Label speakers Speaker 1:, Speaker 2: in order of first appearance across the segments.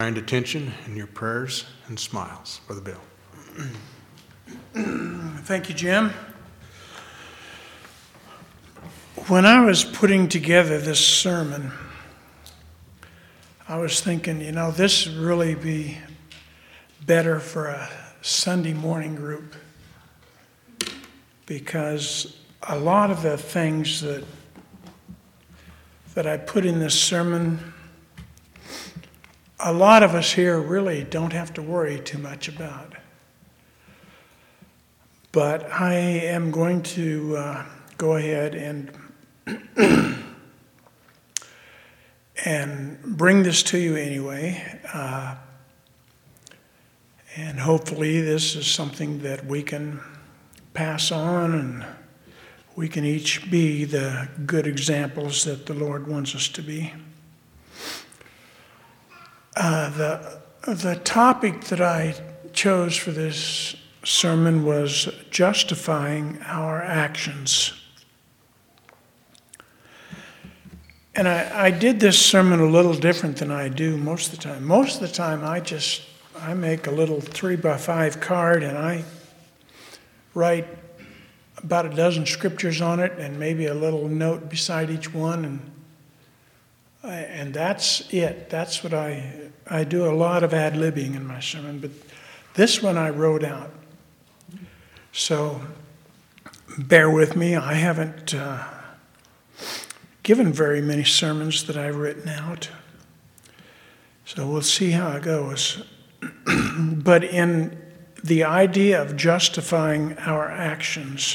Speaker 1: kind attention and your prayers and smiles. Brother Bill.
Speaker 2: Thank you, Jim. When I was putting together this sermon, I was thinking, this would really be better for a Sunday morning group, because a lot of the things that I put in this sermon, a lot of us here really don't have to worry too much about. But I am going to go ahead and bring this to you anyway. And hopefully this is something that we can pass on, and we can each be the good examples that the Lord wants us to be. The topic that I chose for this sermon was justifying our actions. And I did this sermon a little different than I do most of the time. Most of the time I make a little 3x5 card and I write about a dozen scriptures on it and maybe a little note beside each one, and that's it. That's what I do. A lot of ad-libbing in my sermon, but this one I wrote out. So bear with me. I haven't given very many sermons that I've written out, so we'll see how it goes. But in the idea of justifying our actions,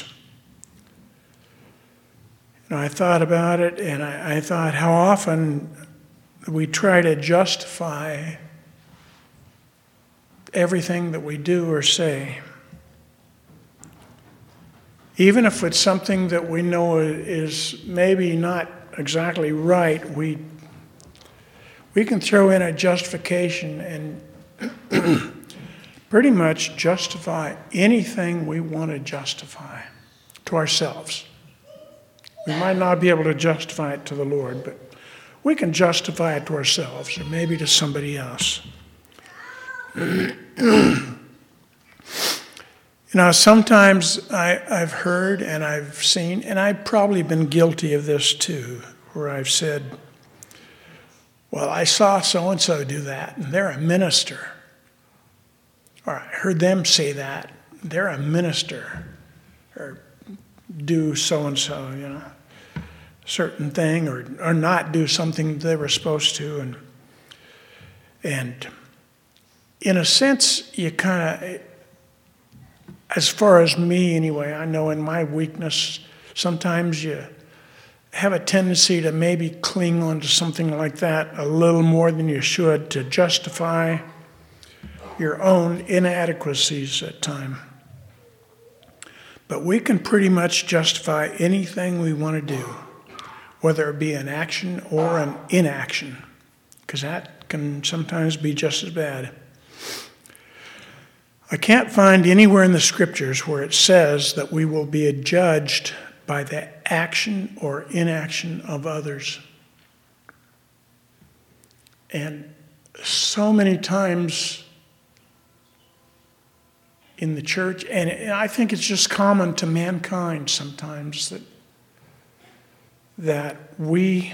Speaker 2: I thought about it, and I thought how often we try to justify everything that we do or say. Even if it's something that we know is maybe not exactly right, we can throw in a justification and pretty much justify anything we want to justify to ourselves. We might not be able to justify it to the Lord, but we can justify it to ourselves or maybe to somebody else. Sometimes I've heard and I've seen, and I've probably been guilty of this too, where I've said, well, I saw so-and-so do that, and they're a minister. Or I heard them say that, they're a minister. Or do so-and-so, certain thing, or not do something they were supposed to. And in a sense, you kind of, as far as me anyway, I know in my weakness, sometimes you have a tendency to maybe cling on to something like that a little more than you should to justify your own inadequacies at times. But we can pretty much justify anything we want to do, whether it be an action or an inaction, because that can sometimes be just as bad. I can't find anywhere in the scriptures where it says that we will be judged by the action or inaction of others. And so many times in the church, and I think it's just common to mankind sometimes that we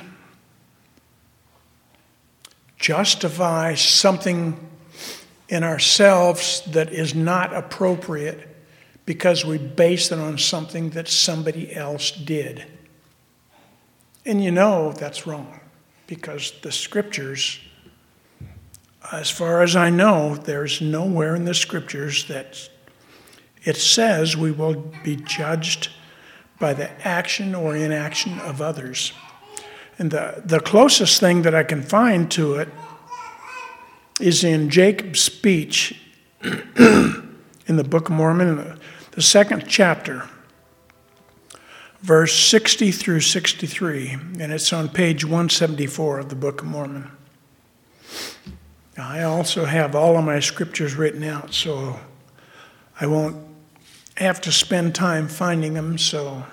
Speaker 2: justify something in ourselves that is not appropriate because we base it on something that somebody else did. And that's wrong, because the scriptures, as far as I know, there's nowhere in the scriptures that it says we will be judged by the action or inaction of others. And the closest thing that I can find to it is in Jacob's speech in the Book of Mormon, the second chapter, verse 60 through 63, and it's on page 174 of the Book of Mormon. Now, I also have all of my scriptures written out, so I won't have to spend time finding them, so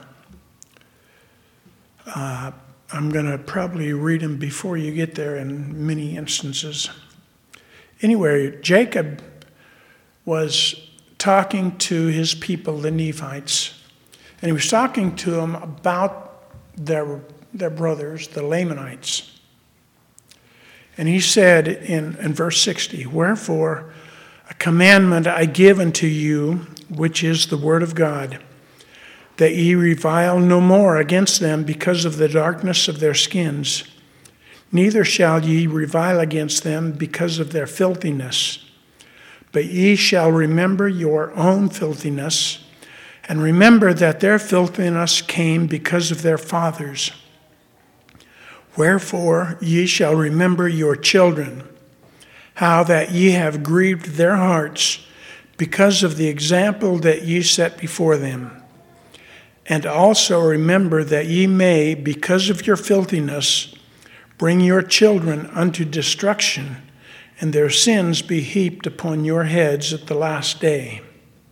Speaker 2: I'm going to probably read them before you get there in many instances. Anyway, Jacob was talking to his people, the Nephites, and he was talking to them about their brothers, the Lamanites. And he said in verse 60, "Wherefore a commandment I give unto you, which is the word of God, that ye revile no more against them because of the darkness of their skins. Neither shall ye revile against them because of their filthiness. But ye shall remember your own filthiness, and remember that their filthiness came because of their fathers. Wherefore ye shall remember your children, how that ye have grieved their hearts because of the example that ye set before them. And also remember that ye may, because of your filthiness, bring your children unto destruction, and their sins be heaped upon your heads at the last day."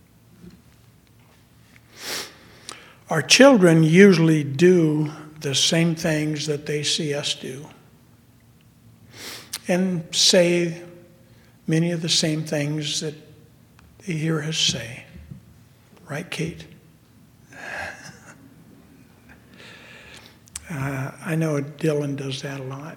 Speaker 2: Our children usually do the same things that they see us do, and say many of the same things that they hear us say. Right, Kate? I know Dylan does that a lot.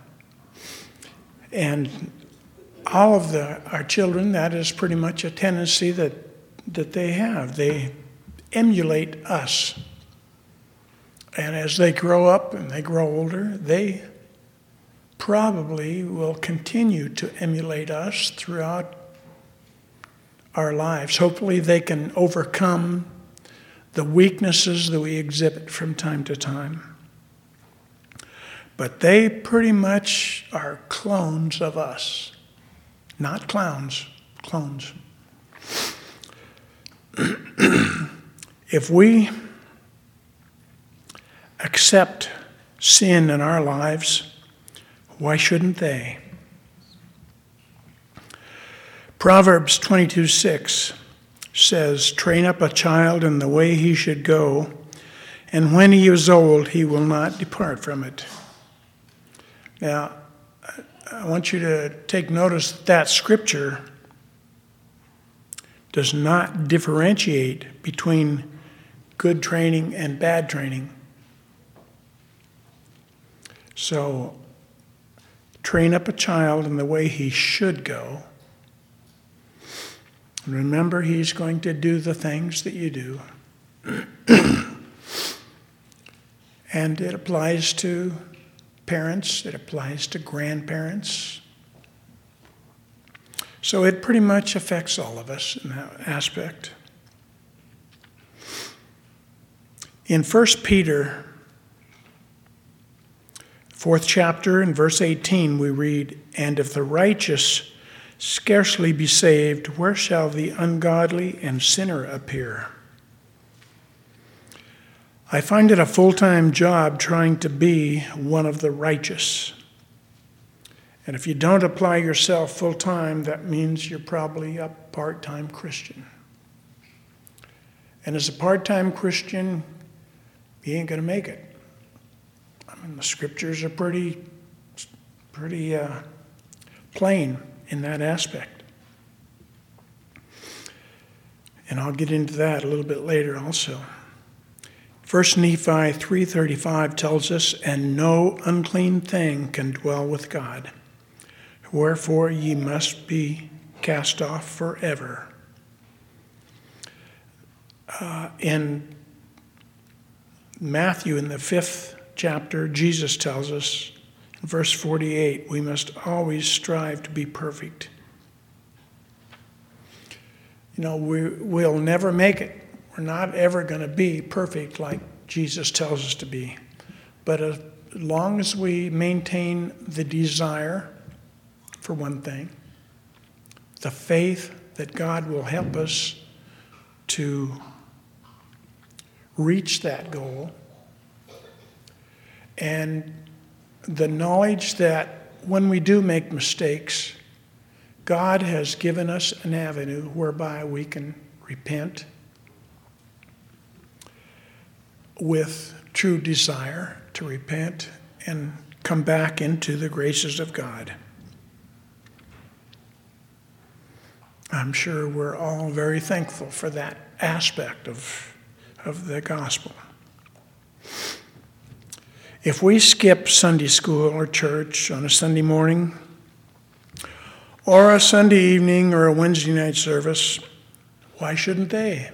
Speaker 2: And all of our children, that is pretty much a tendency that they have. They emulate us. And as they grow up and they grow older, they probably will continue to emulate us throughout our lives. Hopefully they can overcome the weaknesses that we exhibit from time to time. But they pretty much are clones of us. Not clowns, clones. If we accept sin in our lives, why shouldn't they? Proverbs 22:6 says, "Train up a child in the way he should go, and when he is old, he will not depart from it." Now, I want you to take notice that scripture does not differentiate between good training and bad training. So, train up a child in the way he should go. And remember, he's going to do the things that you do. And it applies to parents, it applies to grandparents. So it pretty much affects all of us in that aspect. In 1 Peter, 4th chapter, in verse 18, we read, "And if the righteous scarcely be saved, where shall the ungodly and sinner appear?" I find it a full-time job trying to be one of the righteous. And if you don't apply yourself full-time, that means you're probably a part-time Christian. And as a part-time Christian, you ain't going to make it. I mean, the scriptures are pretty plain in that aspect. And I'll get into that a little bit later also. 1 Nephi 3:35 tells us, "And no unclean thing can dwell with God. Wherefore ye must be cast off forever." In Matthew, in the 5th chapter, Jesus tells us, in verse 48, we must always strive to be perfect. You know, we'll never make it. We're not ever going to be perfect like Jesus tells us to be. But as long as we maintain the desire, for one thing, the faith that God will help us to reach that goal, and the knowledge that when we do make mistakes, God has given us an avenue whereby we can repent with true desire to repent and come back into the graces of God. I'm sure we're all very thankful for that aspect of the gospel. If we skip Sunday school or church on a Sunday morning, or a Sunday evening or a Wednesday night service, why shouldn't they?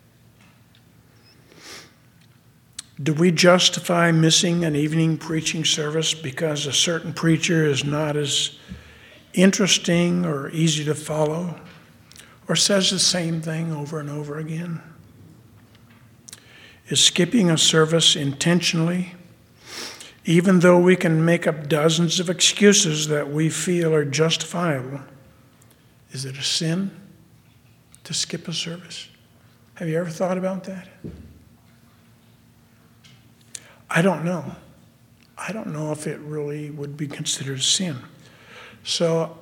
Speaker 2: Do we justify missing an evening preaching service because a certain preacher is not as interesting or easy to follow, or says the same thing over and over again? Is skipping a service intentionally, even though we can make up dozens of excuses that we feel are justifiable, is it a sin to skip a service? Have you ever thought about that? I don't know. I don't know if it really would be considered a sin. So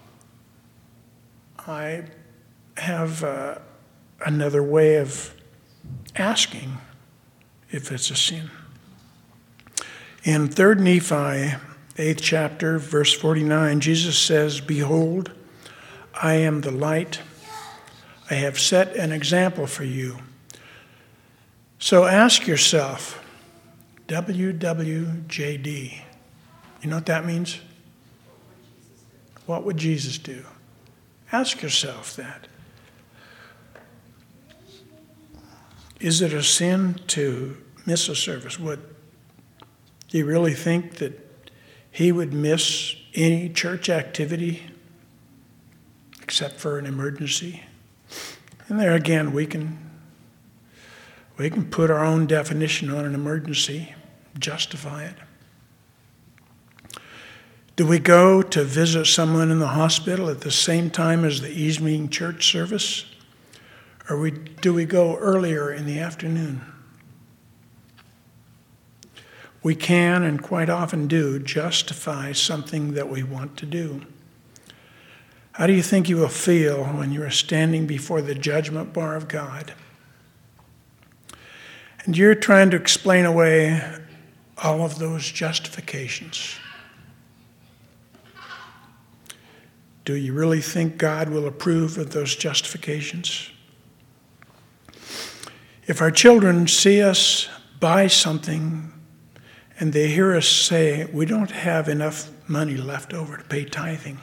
Speaker 2: I have another way of asking if it's a sin. In 3 Nephi, 8th chapter, verse 49, Jesus says, "Behold, I am the light. I have set an example for you." So ask yourself, WWJD. You know what that means? What would Jesus do? Ask yourself that. Is it a sin to miss a service? Do you really think that he would miss any church activity except for an emergency? And there again, we can put our own definition on an emergency, justify it. Do we go to visit someone in the hospital at the same time as the evening church service? Or do we go earlier in the afternoon? We can, and quite often do, justify something that we want to do. How do you think you will feel when you are standing before the judgment bar of God? And you're trying to explain away all of those justifications. Do you really think God will approve of those justifications? If our children see us buy something and they hear us say, "We don't have enough money left over to pay tithing,"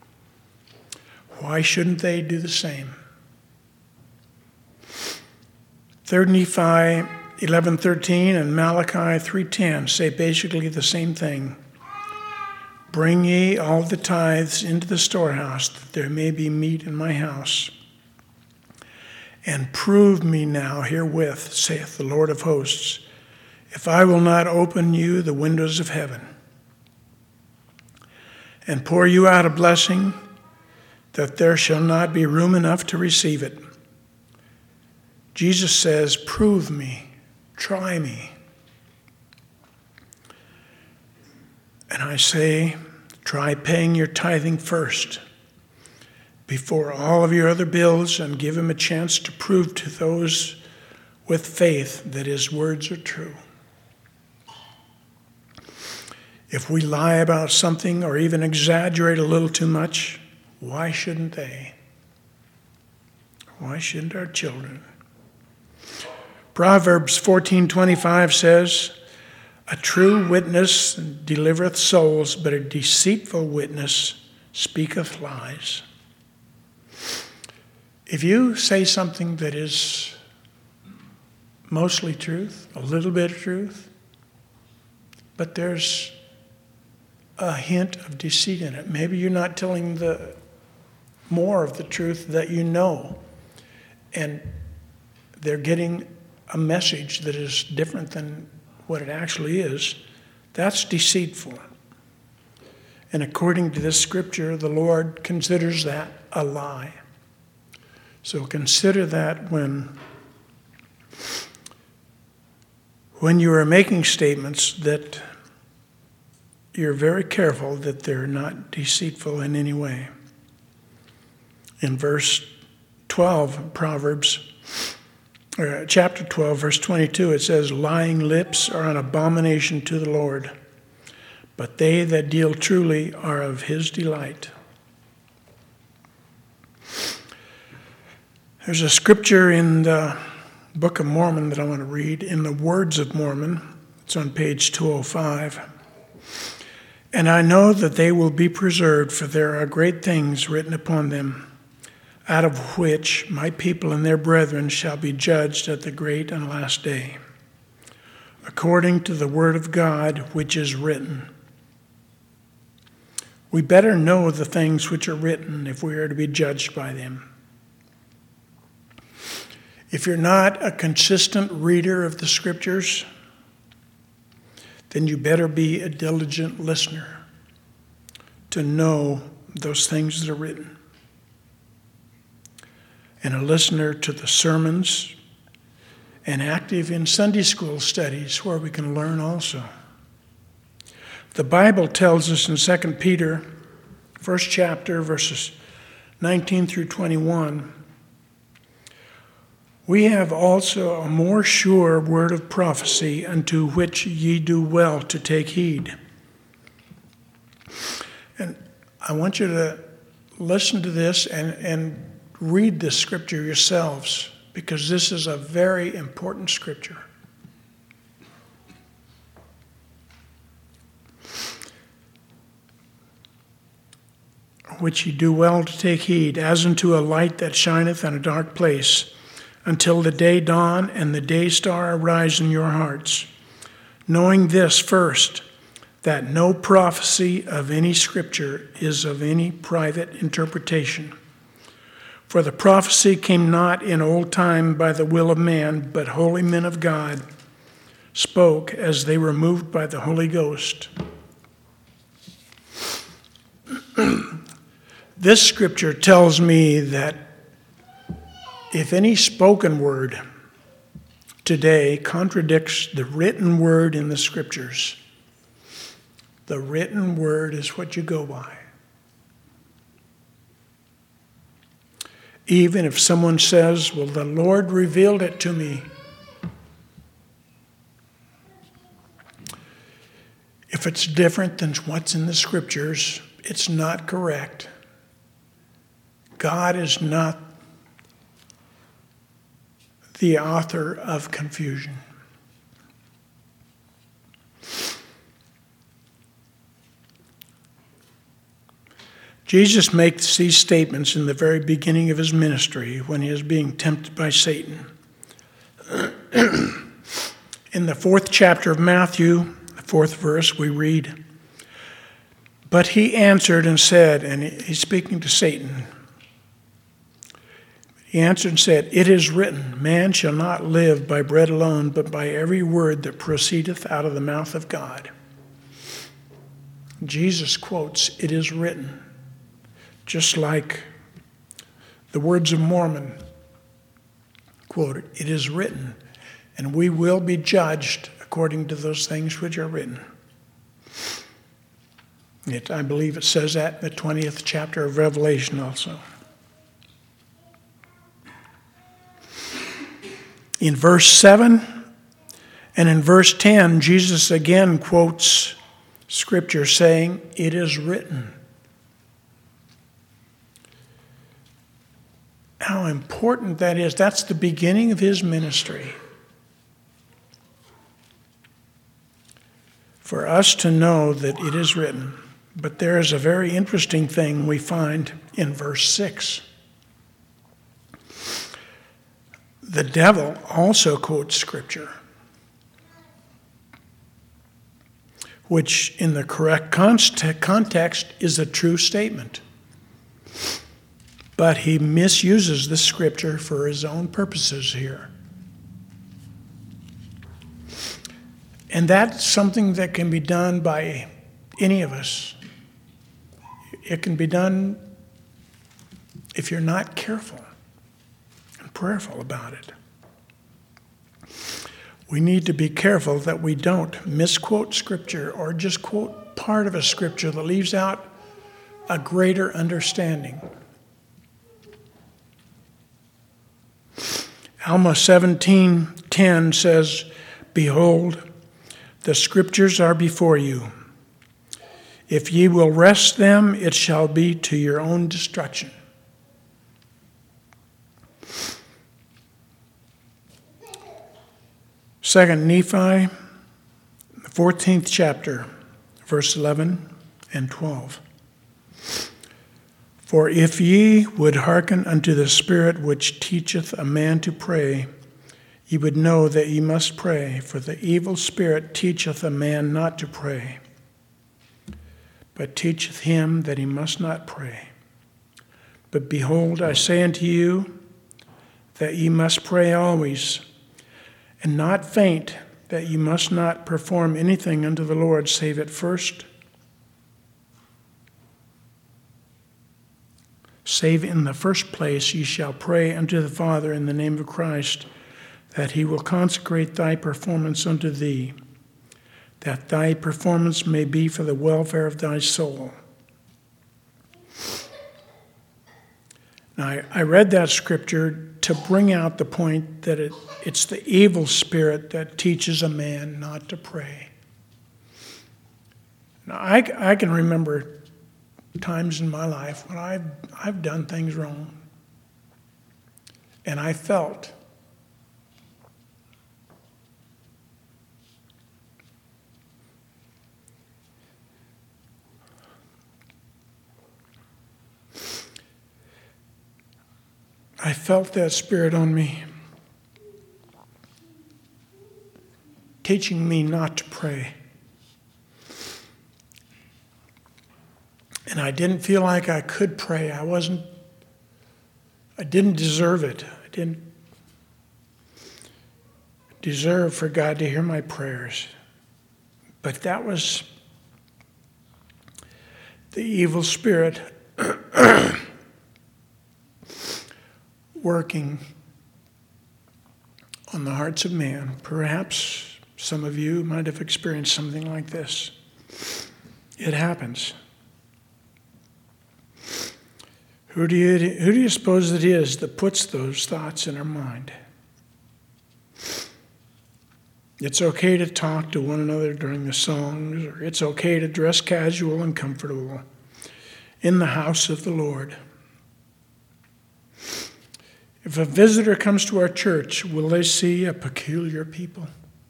Speaker 2: why shouldn't they do the same? 3 Nephi 11:13 and Malachi 3:10 say basically the same thing. "Bring ye all the tithes into the storehouse, that there may be meat in my house. And prove me now herewith, saith the Lord of hosts, if I will not open you the windows of heaven, and pour you out a blessing, that there shall not be room enough to receive it." Jesus says, prove me, try me. And I say, try paying your tithing first before all of your other bills, and give him a chance to prove to those with faith that his words are true. If we lie about something or even exaggerate a little too much, why shouldn't they? Why shouldn't our children? Proverbs 14:25 says, "A true witness delivereth souls, but a deceitful witness speaketh lies." If you say something that is mostly truth, a little bit of truth, but there's a hint of deceit in it, maybe you're not telling the more of the truth that you know, and they're getting a message that is different than what it actually is, that's deceitful. And according to this scripture, the Lord considers that a lie. So consider that when you are making statements, that you're very careful that they're not deceitful in any way. In verse 12, Proverbs, chapter 12, verse 22, it says, "Lying lips are an abomination to the Lord, but they that deal truly are of his delight." There's a scripture in the Book of Mormon that I want to read, in the Words of Mormon. It's on page 205. And I know that they will be preserved, for there are great things written upon them, out of which my people and their brethren shall be judged at the great and last day, according to the word of God which is written. We better know the things which are written if we are to be judged by them. If you're not a consistent reader of the scriptures, then you better be a diligent listener to know those things that are written, and a listener to the sermons, and active in Sunday school studies where we can learn also. The Bible tells us in 2 Peter, first chapter, verses 19 through 21, we have also a more sure word of prophecy, unto which ye do well to take heed. And I want you to listen to this and read this scripture yourselves, because this is a very important scripture. Which ye do well to take heed, as unto a light that shineth in a dark place, until the day dawn and the day star arise in your hearts, knowing this first, that no prophecy of any scripture is of any private interpretation. For the prophecy came not in old time by the will of man, but holy men of God spoke as they were moved by the Holy Ghost. This scripture tells me that if any spoken word today contradicts the written word in the scriptures, the written word is what you go by. Even if someone says, well, the Lord revealed it to me. If it's different than what's in the scriptures, it's not correct. God is not the author of confusion. Jesus makes these statements in the very beginning of his ministry when he is being tempted by Satan. In the 4th chapter of Matthew, the 4th verse, we read, "But he answered and said," and he's speaking to Satan, he answered and said, "It is written, man shall not live by bread alone, but by every word that proceedeth out of the mouth of God." Jesus quotes, "It is written," just like the Words of Mormon quoted, "It is written," and we will be judged according to those things which are written. I believe it says that in the 20th chapter of Revelation also. In verse 7 and in verse 10, Jesus again quotes scripture saying, "It is written." How important that is. That's the beginning of his ministry. For us to know that it is written. But there is a very interesting thing we find in verse 6. The devil also quotes scripture, which in the correct context is a true statement. But he misuses the scripture for his own purposes here. And that's something that can be done by any of us. It can be done if you're not careful and prayerful about it. We need to be careful that we don't misquote scripture or just quote part of a scripture that leaves out a greater understanding. Alma 17:10 says, "Behold, the scriptures are before you. If ye will wrest them, it shall be to your own destruction." 2 Nephi, the 14th chapter, verse 11 and 12. For if ye would hearken unto the Spirit which teacheth a man to pray, ye would know that ye must pray, for the evil spirit teacheth a man not to pray, but teacheth him that he must not pray. But behold, I say unto you, that ye must pray always, and not faint, that ye must not perform anything unto the Lord, save at first, save in the first place ye shall pray unto the Father in the name of Christ, that he will consecrate thy performance unto thee, that thy performance may be for the welfare of thy soul. Now, I read that scripture to bring out the point that it's the evil spirit that teaches a man not to pray. Now, I can remember times in my life when I've done things wrong, and I felt that spirit on me, teaching me not to pray. And I didn't feel like I could pray. I didn't deserve it. I didn't deserve for God to hear my prayers. But that was the evil spirit working on the hearts of man. Perhaps some of you might have experienced something like this. It happens. Who do you suppose it is that puts those thoughts in our mind? It's okay to talk to one another during the songs, or it's okay to dress casual and comfortable in the house of the Lord. If a visitor comes to our church, will they see a peculiar people?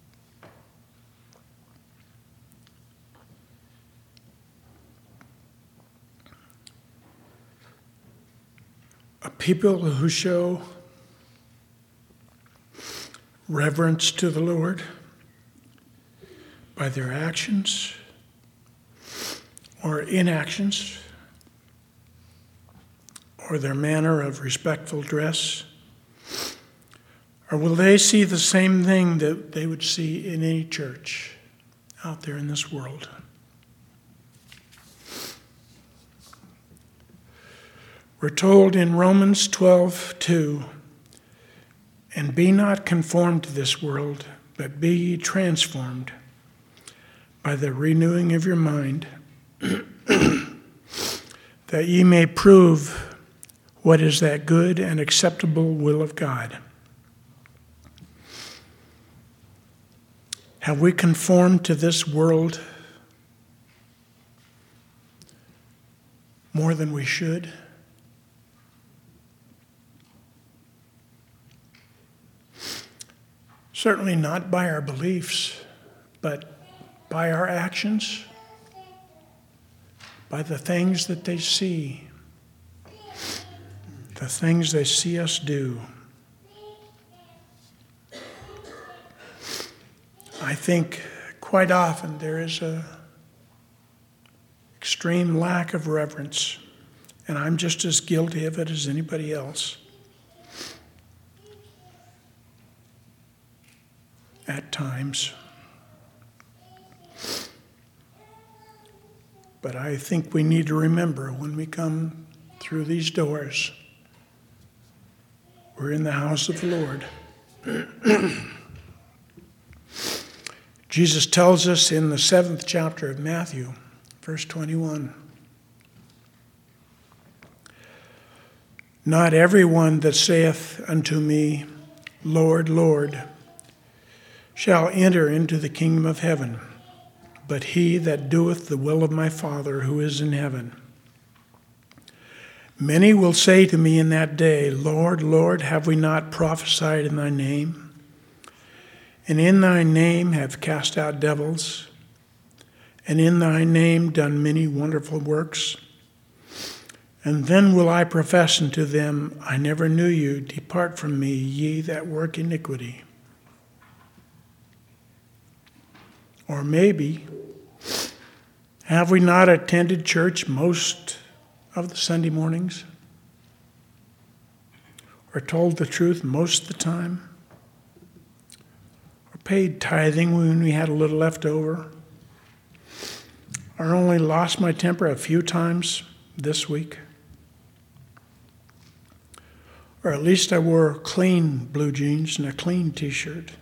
Speaker 2: A people who show reverence to the Lord by their actions or inactions, or their manner of respectful dress? Or will they see the same thing that they would see in any church out there in this world? We're told in Romans 12:2, and be not conformed to this world, but be ye transformed by the renewing of your mind, that ye may prove what is that good and acceptable will of God. Have we conformed to this world more than we should? Certainly not by our beliefs, but by our actions, by the things that they see, the things they see us do. I think quite often there is an extreme lack of reverence, and I'm just as guilty of it as anybody else. At times. But I think we need to remember when we come through these doors, we're in the house of the Lord. Jesus tells us in the 7th chapter of Matthew, verse 21, not everyone that saith unto me, Lord, Lord, shall enter into the kingdom of heaven, but he that doeth the will of my Father who is in heaven. Many will say to me in that day, Lord, Lord, have we not prophesied in thy name? and in thy name have cast out devils, and in thy name done many wonderful works. And then will I profess unto them, I never knew you. Depart from me, ye that work iniquity. Or maybe, have we not attended church most of the Sunday mornings? Or told the truth most of the time? Or paid tithing when we had a little left over? Or only lost my temper a few times this week? Or at least I wore clean blue jeans and a clean t-shirt.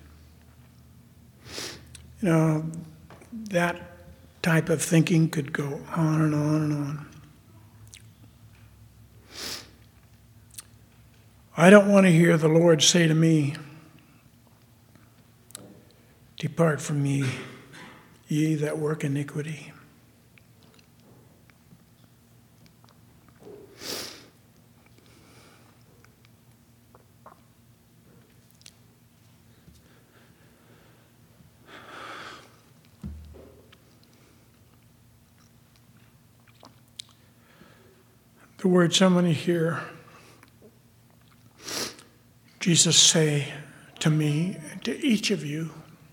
Speaker 2: You know, that type of thinking could go on and on and on. I don't want to hear the Lord say to me, depart from me, ye that work iniquity. The words I'm going to hear Jesus say to me and to each of you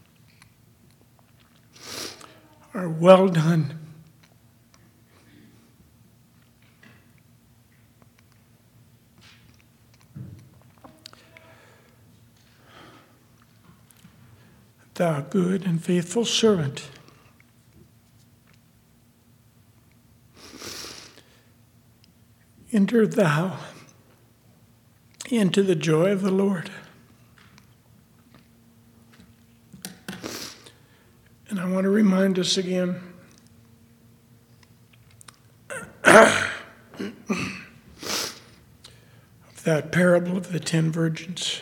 Speaker 2: are, well done. Thou good and faithful servant. Enter thou into the joy of the Lord. And I want to remind us again of that parable of the 10 virgins.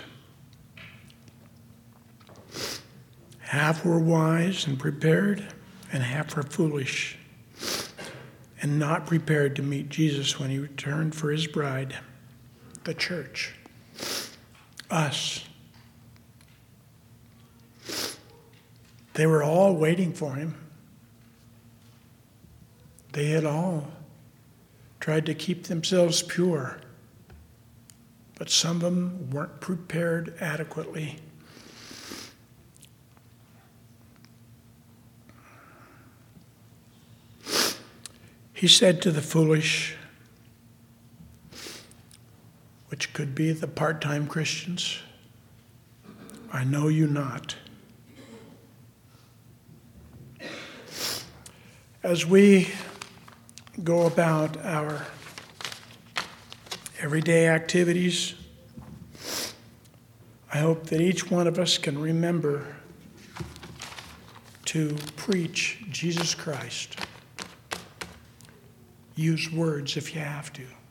Speaker 2: Half were wise and prepared, and half were foolish and not prepared to meet Jesus when he returned for his bride, the church, us. They were all waiting for him. They had all tried to keep themselves pure, but some of them weren't prepared adequately. He said to the foolish, which could be the part-time Christians, I know you not. As we go about our everyday activities, I hope that each one of us can remember to preach Jesus Christ. Use words if you have to.